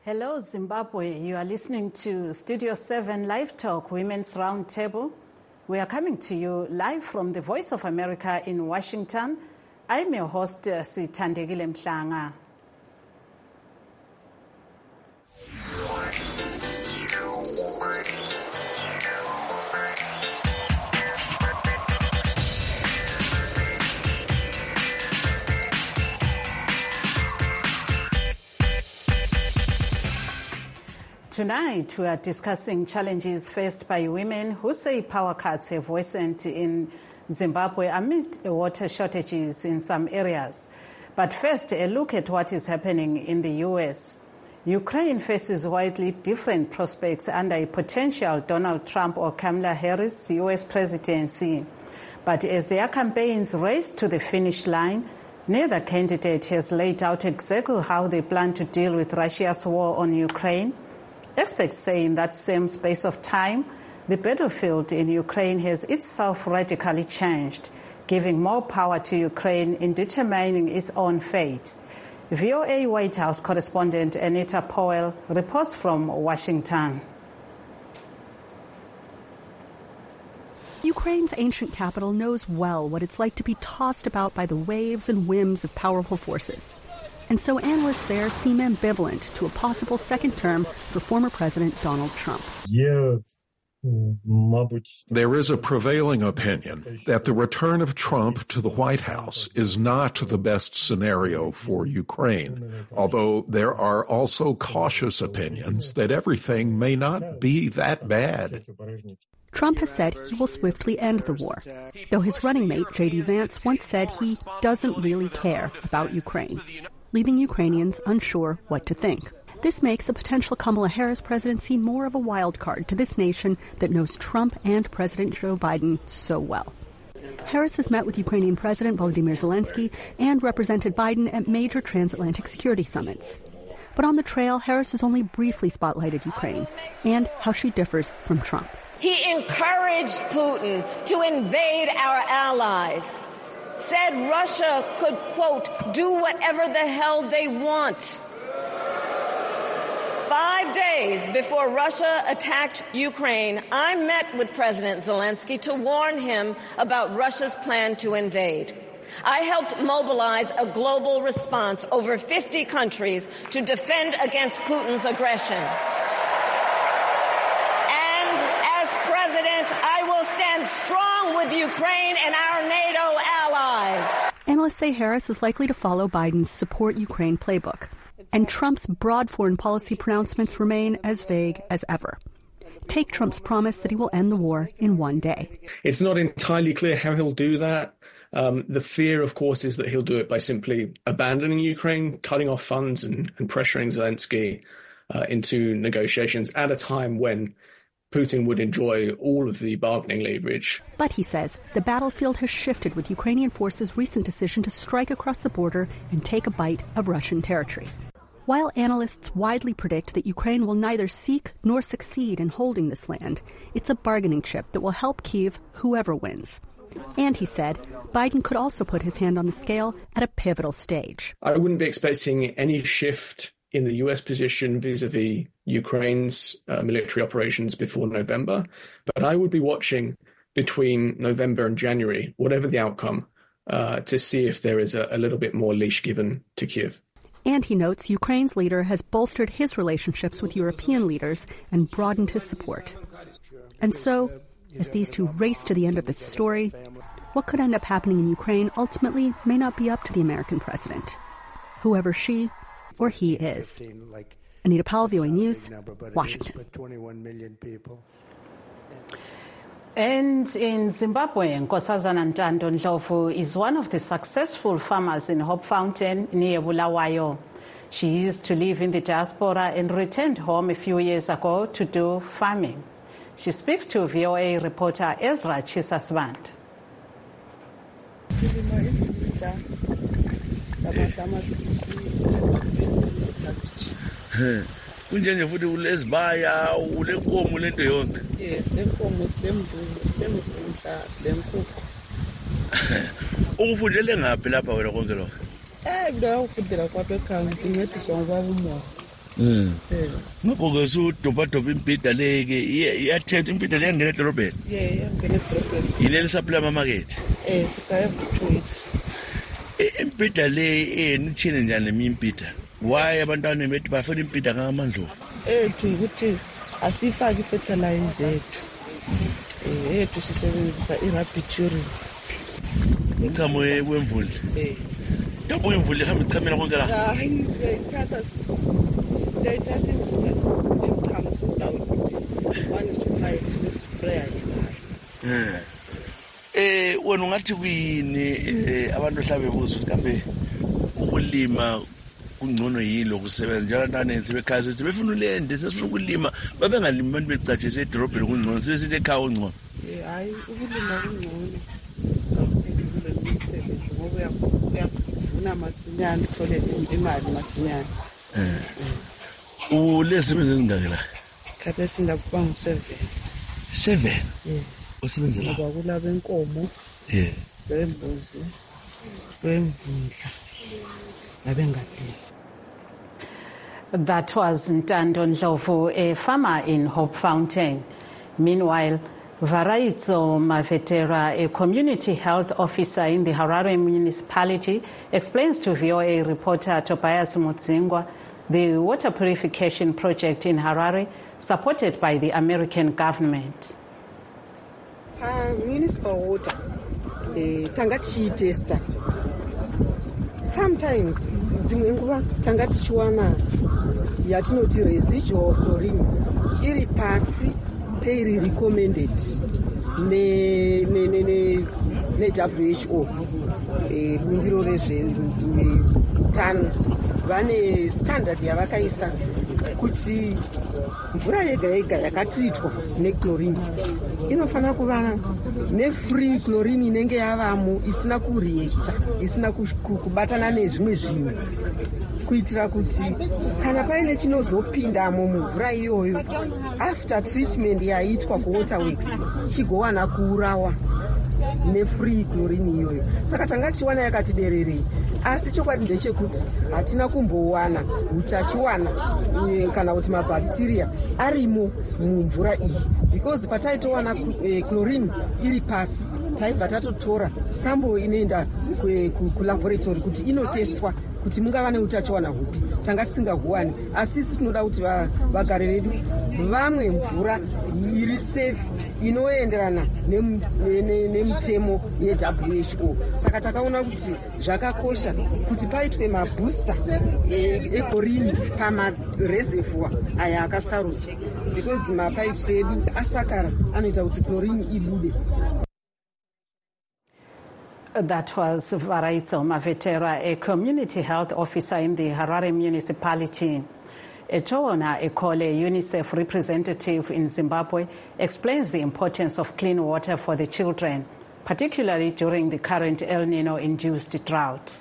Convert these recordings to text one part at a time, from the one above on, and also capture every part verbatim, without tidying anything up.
Hello, Zimbabwe. You are listening to Studio seven Live Talk Women's Roundtable. We are coming to you live from the Voice of America in Washington. I'm your host, Sithandegile Mhlanga. Tonight, we are discussing challenges faced by women who say power cuts have worsened in Zimbabwe amid water shortages in some areas. But first, a look at what is happening in the U S. Ukraine faces widely different prospects under a potential Donald Trump or Kamala Harris U S presidency. But as their campaigns race to the finish line, neither candidate has laid out exactly how they plan to deal with Russia's war on Ukraine. Experts say in that same space of time, the battlefield in Ukraine has itself radically changed, giving more power to Ukraine in determining its own fate. V O A White House correspondent Anita Powell reports from Washington. Ukraine's ancient capital knows well what it's like to be tossed about by the waves and whims of powerful forces. And so analysts there seem ambivalent to a possible second term for former President Donald Trump. There is a prevailing opinion that the return of Trump to the White House is not the best scenario for Ukraine, although there are also cautious opinions that everything may not be that bad. Trump has said he will swiftly end the war, though his running mate, J D Vance, once said he doesn't really care about Ukraine, leaving Ukrainians unsure what to think. This makes a potential Kamala Harris presidency more of a wild card to this nation that knows Trump and President Joe Biden so well. Harris has met with Ukrainian President Volodymyr Zelensky and represented Biden at major transatlantic security summits. But on the trail, Harris has only briefly spotlighted Ukraine and how she differs from Trump. He encouraged Putin to invade our allies, said Russia could, quote, do whatever the hell they want. Five days before Russia attacked Ukraine, I met with President Zelensky to warn him about Russia's plan to invade. I helped mobilize a global response, over fifty countries, to defend against Putin's aggression. And as president, I will stand strong with Ukraine and our NATO allies. Analysts say Harris is likely to follow Biden's support Ukraine playbook, and Trump's broad foreign policy pronouncements remain as vague as ever. Take Trump's promise that he will end the war in one day. It's not entirely clear how he'll do that. Um, the fear, of course, is that he'll do it by simply abandoning Ukraine, cutting off funds and, and pressuring Zelensky uh, into negotiations at a time when Putin would enjoy all of the bargaining leverage. But, he says, the battlefield has shifted with Ukrainian forces' recent decision to strike across the border and take a bite of Russian territory. While analysts widely predict that Ukraine will neither seek nor succeed in holding this land, it's a bargaining chip that will help Kyiv whoever wins. And, he said, Biden could also put his hand on the scale at a pivotal stage. I wouldn't be expecting any shift in the U S position vis-a-vis Ukraine's uh, military operations before November, but I would be watching between November and January, whatever the outcome, uh, to see if there is a, a little bit more leash given to Kyiv. And he notes Ukraine's leader has bolstered his relationships with European leaders and broadened his support. And so, as these two race to the end of this story, what could end up happening in Ukraine ultimately may not be up to the American president, whoever she or he is. Anita Powell, V O A News, Washington. And in Zimbabwe, Nkosazana Ntando Ndlovu is one of the successful farmers in Hope Fountain near Bulawayo. She used to live in the diaspora and returned home a few years ago to do farming. She speaks to V O A reporter Ezra Chisasvand. Kunjani futhi ulesibaya ulenkomo lento yonke. Yes, lenkomo silembuzi silemhlahla silenkukhu. Ukufundele ngaphi lapha wena konke lokho? Eh, ngidawufundela kwapha ekhaya ngincediswa ngobaba umoya. Mm. Ngoba ke usudobhadoba impida leke iyathetha impida le ngene edorobheni. Yeah, ngene edorobheni. Yileli supply market. Eh, sikaya futhi. Impida le enithini njani imimpida? Why abantwana bethi bafuna impida ngamandlo? Eh, ukuthi asifaki fertilizer ethu. Eh, ethu sisebenzisa irapid urine. Umchamo wemvula. Eh. Yabo imvula ihamba ichamela konke la. Hayi, siyayithatha siyayithatha imvula somchamo sodawo ukuthi one to five sprayer yena. Eh, eh wena ungathi kuyini abantu hlabe buzo kambe ukulima kungcono yilo kusebenza njalo nanenze bekhaya sithi befuna ulende sesifuna ukulima babengalimi abantu becatshise edorobheni kungcono sesithi ekhaya ungcono. Eh, hayi ukulima kungcono. Ngoba uyavuna masinyane uthole imali masinyane. Eh. Ulesebenza ngingaki la? Khathe singakuba ngu seven. seven? Eh. Usebenza la? Ngoba kulaba enkomo. Eh. Bembuzi. Bemvundla. Nabengadini. That was Ntando Ndlovu, a farmer in Hope Fountain. Meanwhile, Varaitso Mavetera, a community health officer in the Harare municipality, explains to V O A reporter Tobias Mutsingwa the water purification project in Harare, supported by the American government. Uh, municipal water, uh, tangati tester. Sometimes, tangati chuana yatinoti residual chlorine, iri pasi. Very recommended ne ne ne ne ne W H O eh bungiro rezve tan vane standard yavakaisa kuti mvura yega yega yakatritwa nechlorine inofana kuva nefree chlorine inenge yavamo isina kureacta isina kubatana nezvimwe zvinhu kuitira kuti kana paine chinozopindamo mumvura iyoyo after treatment yaitwa kuwaterworks chigowana kuurawa nefree chlorine iyoyo. Saka tanga tichiwana yakati dererei, asi chokwadi ndechekuti hatina kumbowana utachiwana kana kuti mabacteria arimo mumvura iyi, because pataitowana chlorine iri pasi taibva tatotora sample inoenda kulaboratory kuti inotestwa kuti mungava neutachiwana hupi, tanga tisingahuwani. Asi isi tinoda kuti vagari vedu vamwe mvura iri safe inoenderana nemutemo ye-W H O. Saka takaona kuti zvakakosha kuti paitwe mabooster echlorine pamareservoir aya akasarudzwa, because mapipes edu asakara anoita kuti chlorine ibude. That was Varaitso Mavetera, a community health officer in the Harare municipality. Etowona Ekole, UNICEF representative in Zimbabwe, explains the importance of clean water for the children, particularly during the current El Nino-induced drought.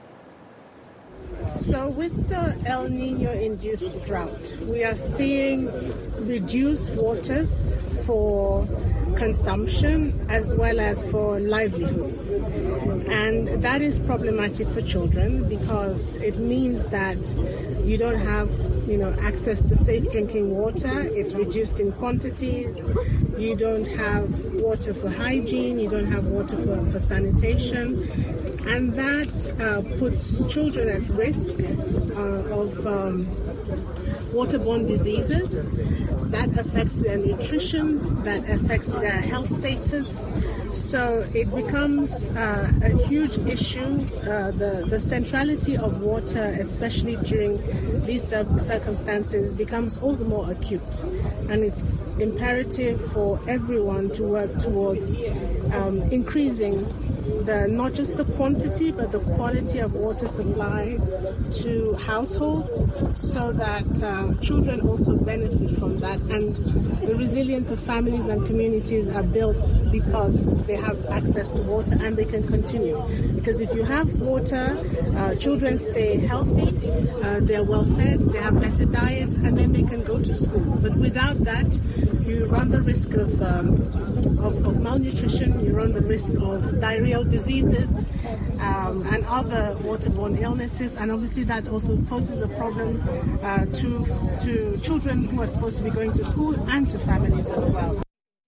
So with the El Nino-induced drought, we are seeing reduced waters for consumption as well as for livelihoods. And that is problematic for children because it means that you don't have, you know, access to safe drinking water. It's reduced in quantities. You don't have water for hygiene. You don't have water for, for sanitation. And that uh, puts children at risk uh, of um, waterborne diseases. That affects their nutrition, that affects their health status. So it becomes uh, a huge issue. Uh, the, the centrality of water, especially during these circumstances, becomes all the more acute. And it's imperative for everyone to work towards um, increasing the not just the quantity but the quality of water supply to households so that uh, children also benefit from that, and the resilience of families and communities are built because they have access to water and they can continue. Because if you have water, uh, children stay healthy, uh, they're well fed, they have better diets, and then they can go to school. But without that, you run the risk of, um, of, of malnutrition, you run the risk of diarrheal disease, diseases um, and other waterborne illnesses, and obviously that also poses a problem uh, to to children who are supposed to be going to school and to families as well.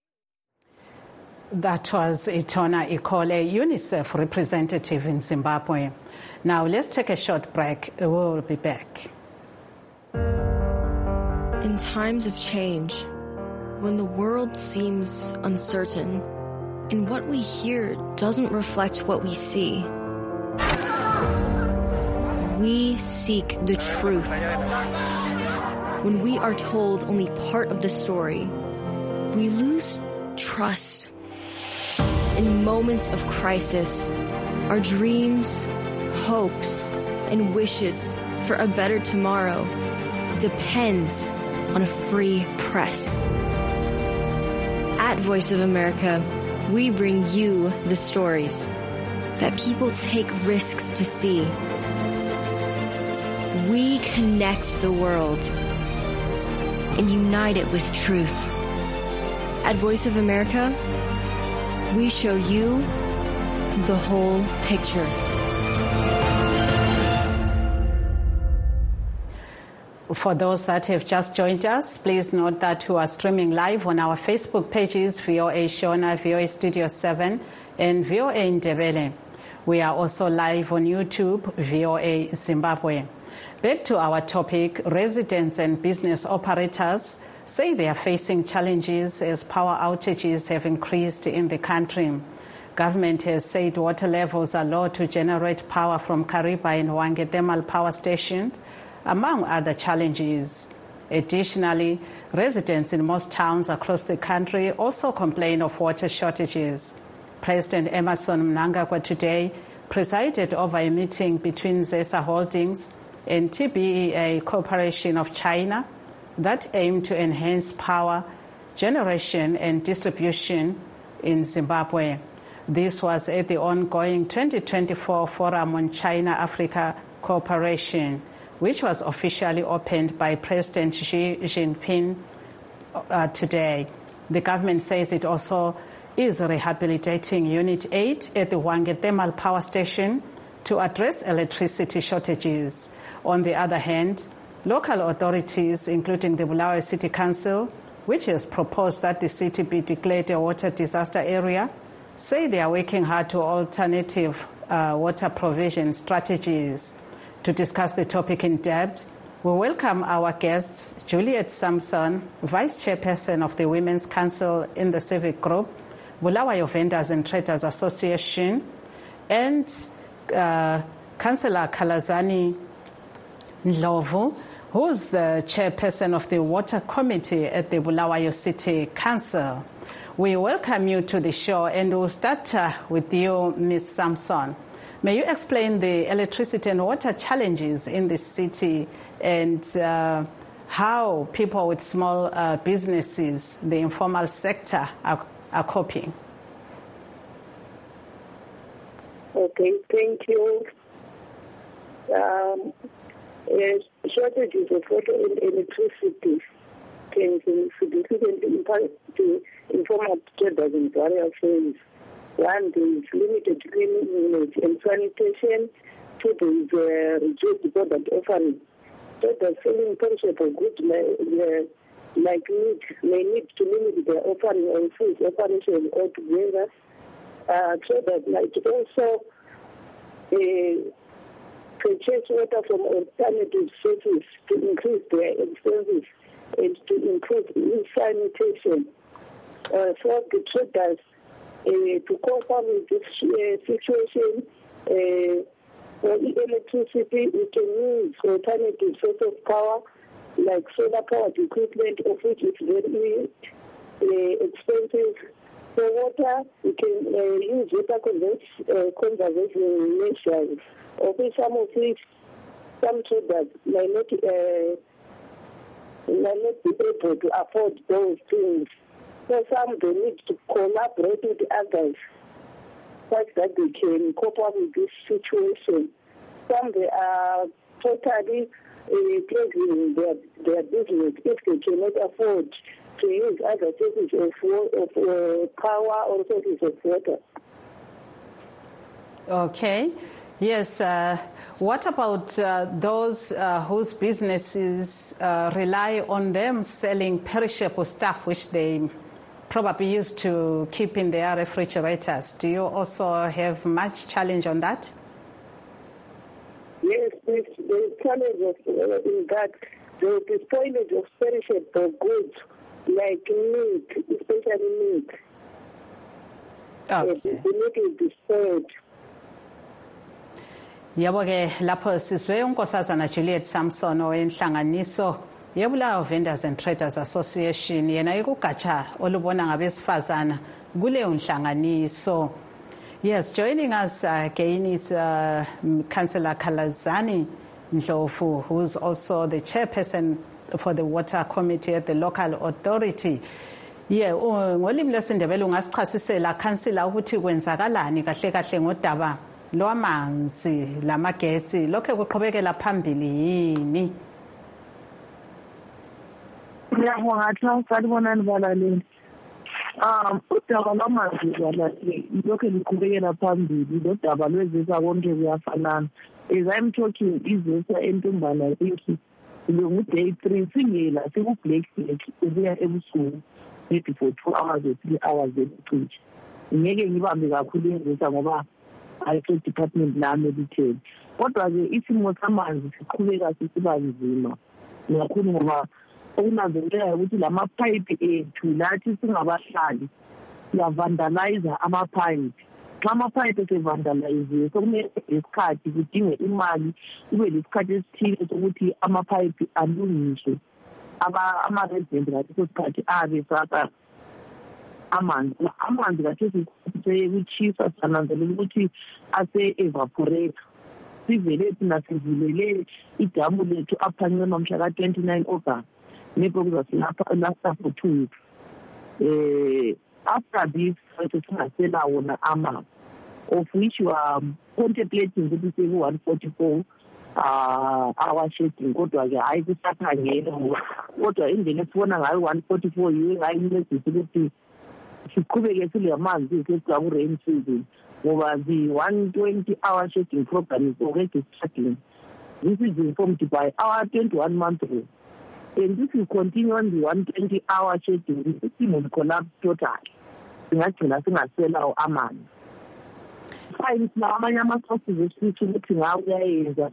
That was Itona Ikole, UNICEF representative in Zimbabwe. Now let's take a short break. We will be back. In times of change, when the world seems uncertain and what we hear doesn't reflect what we see, we seek the truth. When we are told only part of the story, we lose trust. In moments of crisis, our dreams, hopes, and wishes for a better tomorrow depends on a free press. At Voice of America, we bring you the stories that people take risks to see. We connect the world and unite it with truth. At Voice of America, we show you the whole picture. For those that have just joined us, please note that we are streaming live on our Facebook pages, V O A Shona, V O A Studio seven, and V O A Ndebele. We are also live on YouTube, V O A Zimbabwe. Back to our topic, residents and business operators say they are facing challenges as power outages have increased in the country. Government has said water levels are low to generate power from Kariba and Hwange thermal power stations, among other challenges. Additionally, residents in most towns across the country also complain of water shortages. President Emmerson Mnangagwa today presided over a meeting between ZESA Holdings and T B E A Corporation of China that aim to enhance power generation and distribution in Zimbabwe. This was at the ongoing twenty twenty-four Forum on China-Africa Cooperation, which was officially opened by President Xi Jinping uh, today. The government says it also is rehabilitating Unit eight at the Hwange Thermal Power Station to address electricity shortages. On the other hand, local authorities, including the Bulawayo City Council, which has proposed that the city be declared a water disaster area, say they are working hard to alternative uh, water provision strategies. To discuss the topic in depth, we welcome our guests, Juliet Samson, Vice Chairperson of the Women's Council in the Civic Group, Bulawayo Vendors and Traders Association, and uh, Councillor Kalazani Ndlovu, who is the Chairperson of the Water Committee at the Bulawayo City Council. We welcome you to the show, and we'll start uh, with you, Miz Samson. May you explain the electricity and water challenges in the city and uh, how people with small uh, businesses, the informal sector, are, are coping? Okay, thank you. Um, uh, shortages of water and electricity can significantly impact the informal traders in various ways. One, there is limited cleanliness and sanitation. Two, there is uh, reduced product offering. Traders selling perishable goods may, uh, like meat may need to limit their offering on food operation altogether. Uh, traders might also uh, purchase water from alternative sources to increase their expenses and to improve sanitation. Uh, for the traders, Uh, to cope up with this uh, situation, uh, for electricity, we can use alternative source of power, like solar powered equipment, of which is very uh, expensive. For water, we can uh, use water conservation, uh, conservation measures, of which some of which some traders might not, uh, might not be able to afford those things. So some they need to collaborate with others such that they can cope up with this situation. Some they are totally uh, closing their, their business if they cannot afford to use other sources of, of uh, power or sources of water. Okay. Yes. Uh, what about uh, those uh, whose businesses uh, rely on them selling perishable stuff, which they probably used to keep in their refrigerators? Do you also have much challenge on that? Yes, there's, there's challenge of, uh, in that there is spoilage of perishable goods like meat, especially meat. Okay. The meat is destroyed. Yebo ke lapho sizwe unkosazana Juliet Samson owenhlanganiso yeBulawayo Vendors and Traders Association yena ikugatsha olubona ngabesifazana kuleyo nhlanganiso. Yes, joining us uh, again is uh, Councillor Khalazani Ndlovu, who's also the chairperson for the Water Committee at the local authority. Yeah, ngolimi lwesindebele ungasichasisela councillor ukuthi kwenzakalani kahle kahle ngodaba lwamanzi lamagesi lokho kuqhubekela phambili yini? Ngiyabonga xa salibonani balaleli. Um udaba lwamanzi balaleli lokho liqhubekela phambili lodaba lwezisa konke kuyafanana. As I'm talking izisa entumbana inki lo day three singela siku black black ubuya ebusuku maybe for two hours or three hours ebucithi. Ngeke ngibambe kakhulu izisa ngoba I-Health Department lami lithele. Kodwa ke isimo samanzi siqhubeka sisiba nzima. Ngakhulu ngoba okunanzelelayo ukuthi lama pipe ethu lathi singabahlali siyavandalize ama pipe. Xa ama pipe sevandalize sokumele isikhathi kudinge imali kube lesikhathi esithile sokuthi ama pipe alungiswe. Aba ama resident ngathi sosikhathi abe saka amanzi amanzi kathi sekuchisa sananzelela ukuthi ase evaporate sivele thina sivulele idamu lethu aphanqema mhla ka twenty-nine August nepho kuzasilapha last for two weeks. Eh after this singasela wona amanzi of which you are contemplating ukuthi seku one forty-four uh our shedding kodwa ke hayi kusakhangela kodwa indlela esibona ngayo one forty-four yiyo ngayincedisa ukuthi siqhubeke silamanzi esizwa ku rain season ngoba the one twenty hour shedding program is already starting. This is informed by our twenty-one month rule, and this will continue on the one twenty hour shedding. The system will collapse totally. Singagcina singasela amanzi. Fine, namanye ama-sources esithi ukuthi ngawo kuyayenza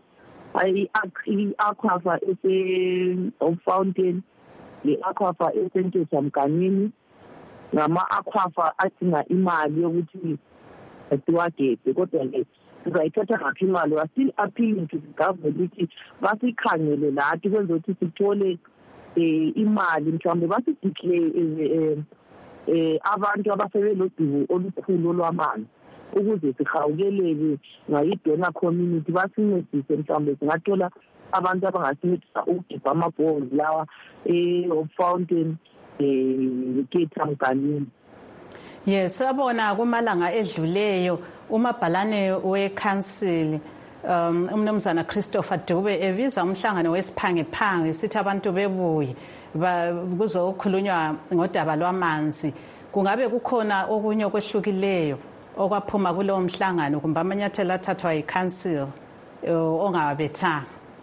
i-aquifer ese of fountain, i-aquifer esentesa mganini, ngama-aquifer adinga imali yokuthi siwageze kodwa ke sizayithatha ngaphi imali. We are still appealing to the government ukuthi basikhangele lathi kwenza ukuthi sithole imali mhlawumbe basideclare eh abantu abasebelodibu olukhulu olwamanzi ukuze sihawukeleke ngayidona community basincedise mhlawumbe singathola abantu abangasincedisa ukudibha amabhonzi lawa of fountain eh Cape Mganini. Yes, sabona kumalanga edluleyo umabhalane we-council um umnumzana Christopher Dube ebiza umhlangano wesiphangephange sithi abantu bebuye kuzokhulunywa ngodaba lwamanzi. Kungabe kukhona okunye okwehlukileyo okwaphuma kulowo mhlangano kumbe amanyathelo athathwa yi-council ongawabethanga?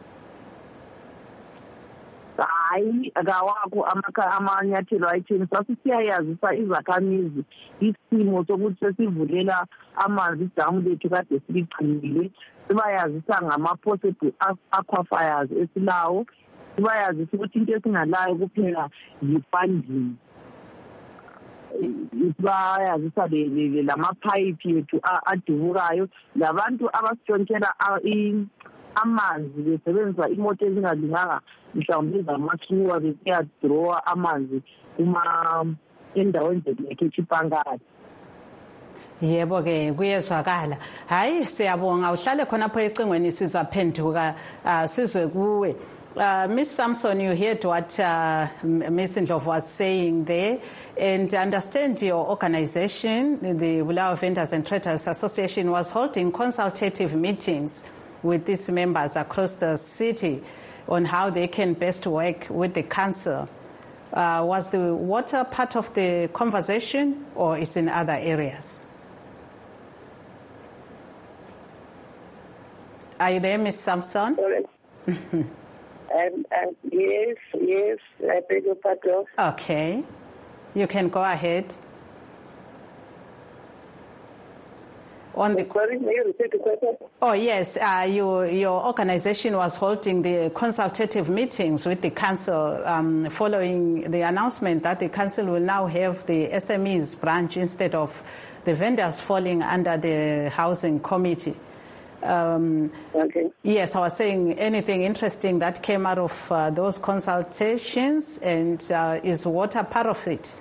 Hayi akawakho amanyathelo ayitheni sasisiyayazisa izakhamizi isimo sokuthi sesivulela amanzi idamu lethu kade siligcinile. Sibayazisa ngama-possible aquifers esilawo, sibayazisa ukuthi into esingalayo kuphela yi-funding. Sibayazisa lama-pipe yethu adubukayo labantu abasitshontshela amanzi besebenzisa imoto ezingalunganga mhlawumbe zamakhiwa besiyadrowa amanzi uma endaweni zethu. Yebo ke kuyezwakala. Hayi siyabonga uhlale khonapho ecingweni sizaphenduka sizwe kuwe. Uh, Miss Samson, you heard what uh, Miss Ndlovu was saying there, and understand your organization, the Bulawayo Vendors and Traders Association, was holding consultative meetings with these members across the city on how they can best work with the council. Uh, was the water part of the conversation or is in other areas? Are you there, Miz Sampson? um, uh, yes, yes, I beg your pardon. Okay. You can go ahead. On the Sorry, may you repeat the question? Oh, yes. Uh, you, your organization was holding the consultative meetings with the council um, following the announcement that the council will now have the S M Es branch instead of the vendors falling under the housing committee. Um, okay. Yes, I was saying anything interesting that came out of uh, those consultations, and uh, is water part of it?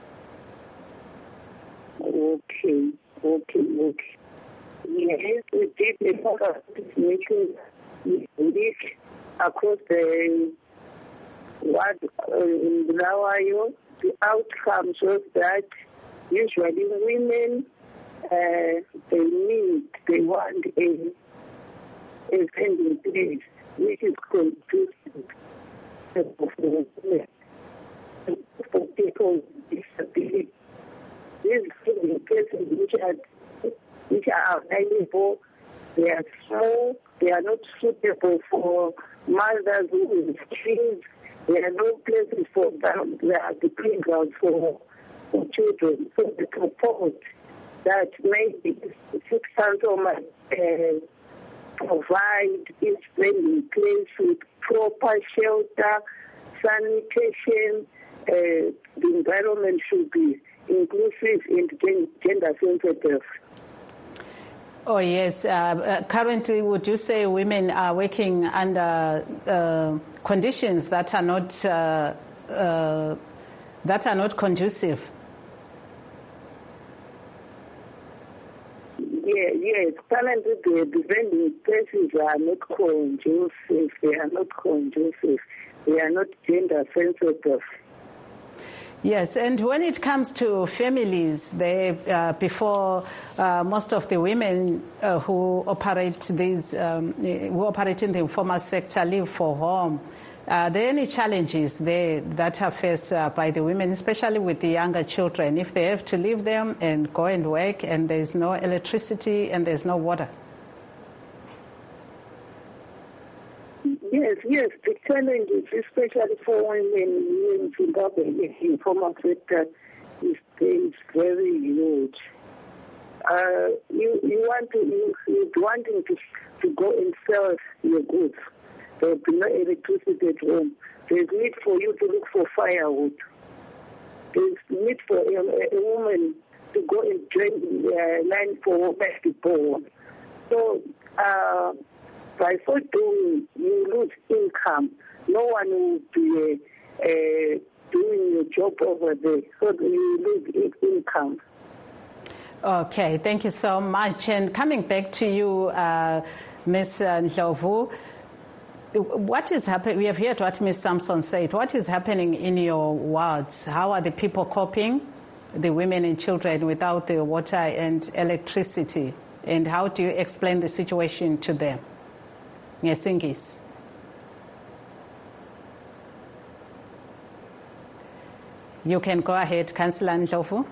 Okay, okay, okay. Yes, we did a lot of meetings this across the what uh, in Bulawayo. The outcome shows that usually women uh, they need, they want a a standing place which is conducive for women, for people with disability. These standing places which are which are available, they are small, they are not suitable for mothers who have kids, there are no places for them, there are the playgrounds for, for children. So they propose that maybe six council might uh, provide each standing place with proper shelter, sanitation, uh, the environment should be inclusive and gender sensitive. Oh, yes. Uh, uh, currently, would you say women are working under uh, conditions that are not uh, uh, that are not conducive? Yeah, yes. Currently, the, the vending places are not conducive. They are not conducive. They are not gender sensitive. Yes, and when it comes to families, they uh, before uh, most of the women uh, who operate these um, who operate in the informal sector live for home. Are there any challenges there that are faced uh, by the women, especially with the younger children, if they have to leave them and go and work, and there's no electricity and there's no water? Yes, yes, the challenges, especially for women in Zimbabwe, in the informal sector, is, is very huge. Uh, you you want to you, you're wanting to to go and sell your goods. There will be no electricity at home. There's need for you to look for firewood. There's need for a, a woman to go and drain uh, line for basketball. So. Uh, By so doing, you lose income. No one will be uh, uh, doing your job over there, so you lose income. Okay, thank you so much. And coming back to you, uh, Miz Ndlovu, what is happening? We have heard what Miz Sampson said. What is happening in your wards? How are the people coping, the women and children, without the water and electricity? And how do you explain the situation to them? Ngesingisi. You can go ahead, Councillor Ndlovu.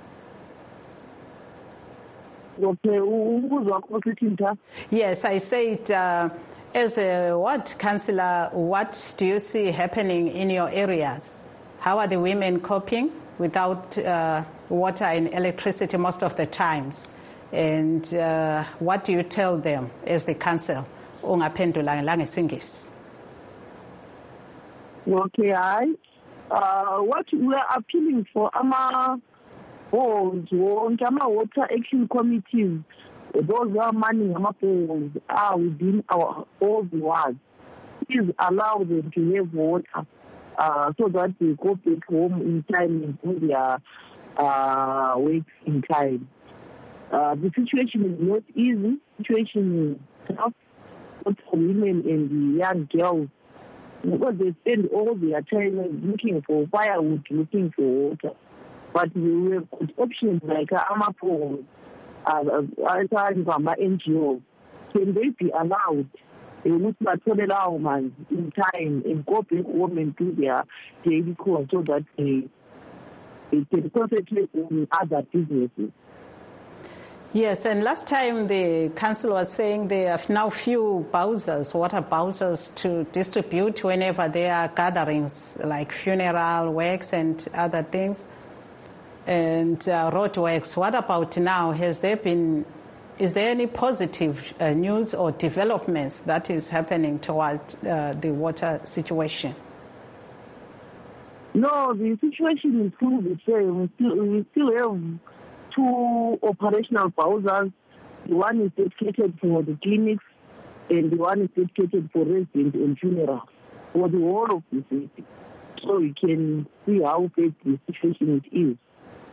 Yes, I said, uh, as a ward councillor, what do you see happening in your areas? How are the women coping without uh, water and electricity most of the times? And uh, what do you tell them as the council? Ungaphendula langesingisi. Okay, I. Uh, what we are appealing for, ama boards, ama water action committees, those who are manning ama boards are within our old wards. Please allow them to have water, uh, so that they go back home in time and do their uh, work in time. Uh, the situation is not easy. The situation is tough. For women and the young girls, because they spend all their time looking for firewood, looking for water. But we have good options like Amapo, uh, N G O. Can they be allowed to in time and go back home and do their daily course so that they, they can concentrate on other businesses? Yes, and last time the council was saying they have now few bowsers, water bowsers to distribute whenever there are gatherings like funeral works and other things and uh, road works. What about now? Has there been, is there any positive uh, news or developments that is happening toward uh, the water situation? No, the situation is still the same. We still, we still have two operational bowsers. The one is dedicated for the clinics and the one is dedicated for residents and funerals for the whole of the city. So you can see how bad the situation it is.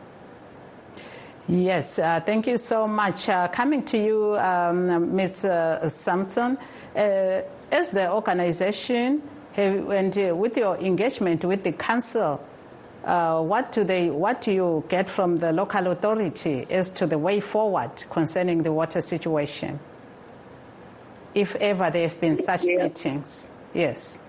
Yes, uh, thank you so much. Uh, coming to you, um, Miz Uh, Sampson, uh, as the organization have, and uh, with your engagement with the council, Uh, what do they? What do you get from the local authority as to the way forward concerning the water situation? If ever there have been such yes. meetings, yes.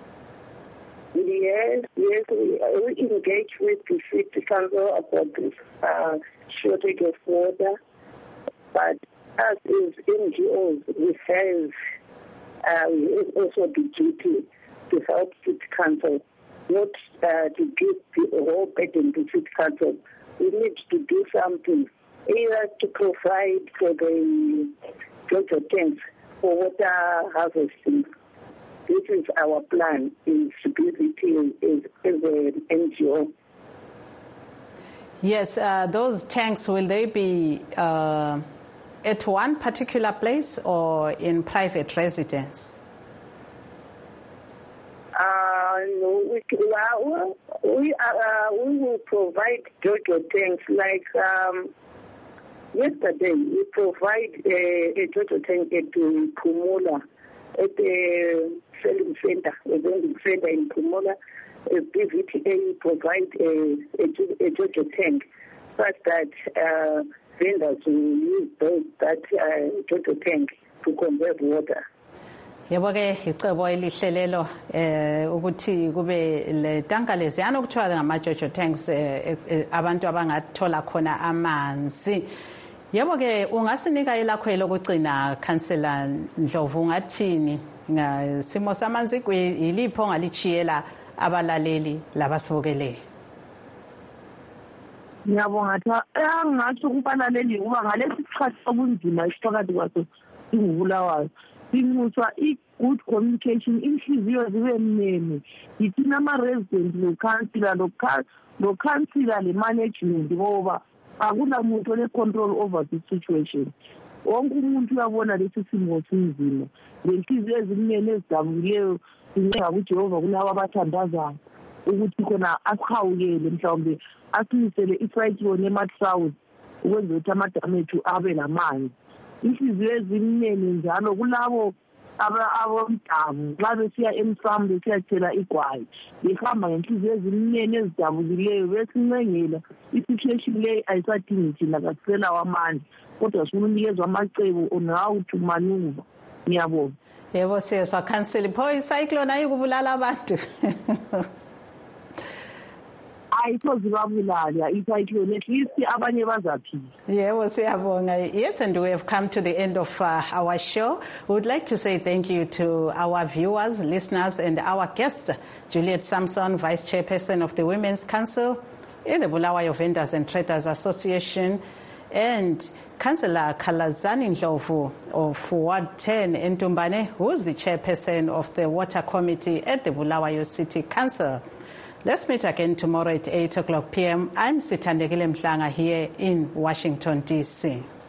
Yes, yes, we, we engage with the city council about this uh, shortage of water, but as is N G Os, we have uh, we have also the duty to help city council. Not uh, to give the whole burden to city council. We need to do something, either to provide for the JoJo tanks for water harvesting. This is our plan, is to be as, as an N G O. Yes, uh, those tanks, will they be uh, at one particular place or in private residence? Uh, no, we, uh, we, uh, we will provide JoJo tanks. Like um, yesterday, we provide a, a JoJo tank at the Kumula, at the selling center, a vending center in Kumula. A B V T A provide a, a, a JoJo tank such that uh, vendors will use those, that uh, JoJo tank to conserve water. Yebo ke icebo elihlelelo eh ukuthi kube le tanka leziyana ukuthiwa ngama JoJo tanks abantu abangathola khona amanzi. Yebo ke ungasinika elakho lokugcina Councillor Ndlovu ngathini ngasimo samanzi kwilipho ngalichiyela abalaleli labasibukeleyo. Ngiyabonga tha angathi kubalaleli kuba ngalesi sikhathi sobunzima isiphakathi kwaso ingubulawayo. Simuswa i-good communication, inhliziyo zibe mnene. Yithina ama-resident lo-councillor, lo-councillor le-management ngoba akulamuntu ole-control over this situation. Wonke umuntu uyabona lesi simo sinzima. Lenhliziyo ezimnene ezidabukileyo sincenga kuJehova kulabo abathandazayo ukuthi khona asihawukele mhlawumbe asinisele i-cyclone eMatsouth ukwenza ukuthi amadam ethu abe namanzi. Inhliziyo ezimnene njalo kulabo abomdabu xa besiya emsamu besiyacela igwayi behamba ngenhliziyo ezimnene ezidabukileyo besincengela i-situation leyo ayisadingi thina kasicela wamandla kodwa sifuna unikezwa amacebo on how to maneuver. Ngiyabonga. Yebo siyezwa council pho icyclone ayikubulala abantu. Yes, and we have come to the end of uh, our show. We would like to say thank you to our viewers, listeners, and our guests, Juliet Sampson, Vice Chairperson of the Women's Council, in the Bulawayo Vendors and Traders Association, and Councillor Khalazani Ndlovu of Ward ten in Tumbane, who is the Chairperson of the Water Committee at the Bulawayo City Council. Let's meet again tomorrow at eight o'clock p m I'm Sithandekile Mhlanga here in Washington, D C